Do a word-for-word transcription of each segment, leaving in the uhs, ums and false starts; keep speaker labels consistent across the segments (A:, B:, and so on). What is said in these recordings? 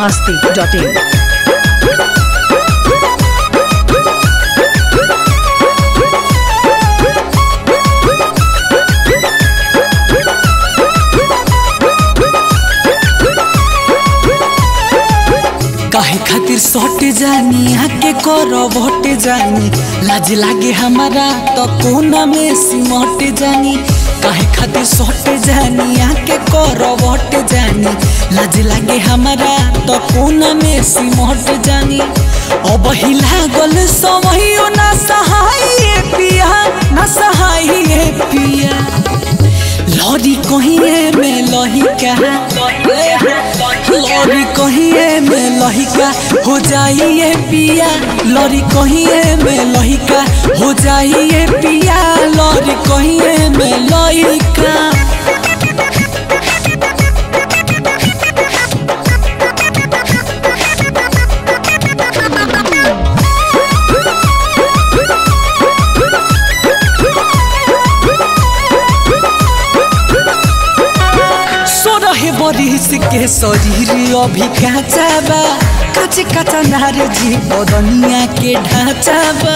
A: masti dot in.
B: काहे खातिर सट जानी आके करो भट जानी लाज लागे हमारा तो कोना में सिमट जानी। काहे खातिर सट जानी आके करो भट जानी लाज लागे हमारा तो कोना में सिमट जानी। अब ही लागल समयो ना सहाय पिया ना सहाय पिया लड़ी कहिए में लहिका लड़ी कहिए में लहिका हो जाइए पिया लड़ी कहिए में लहिका हो जाइए पिया लड़ी कहिए में लहिका। बरिस के शरीर अभी काचा बा काचे काचा नार जी बदनिया के ढांचा बा।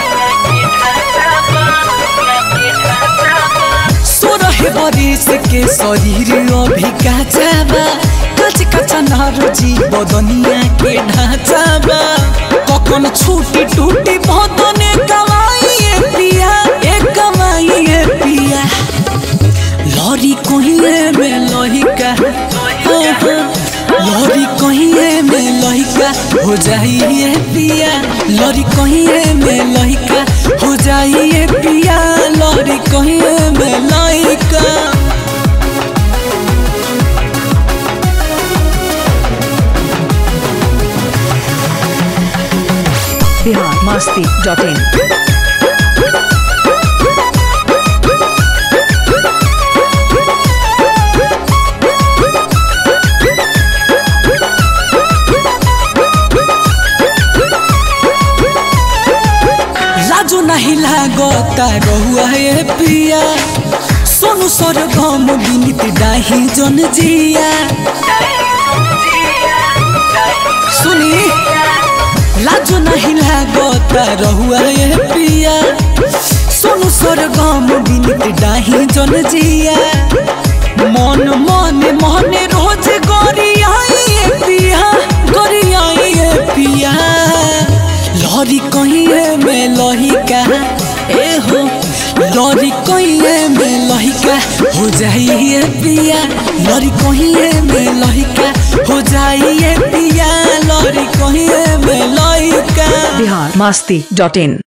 B: सोलह बरिस के शरीर अभी काचा बा काचे काचा नार जी बदनिया के ढांचा बा। कखन छूटी टूटी बदने कमाइए पिया एक कमाइए पिया लड़ी कहिए में लहिका लड़ी कहिए में लहिका हो जाइए पिया लड़ी कहिए में लहिका हो जाइए पिया लड़ी कहिए में लहिका।
A: Bihar masti dot in.
B: Lajo नहीं लागता रहुआ है पिया सोनू सर गम बिनित डाही जन जिया सुनी लाजो नहीं लागता रहुआ है पिया सोनू सर गम बिनित डाही जन जिया। मन मन मन रोज गोरियाई पिया गोरियाई पिया लड़ी कहिए में लहिका ए हो लड़ी कहिए में लहिका हो जाइए पिया लड़ी कहिए में लहिका हो जाइए पिया लड़ी कहिए में लहिका।
A: Bihar masti dot in.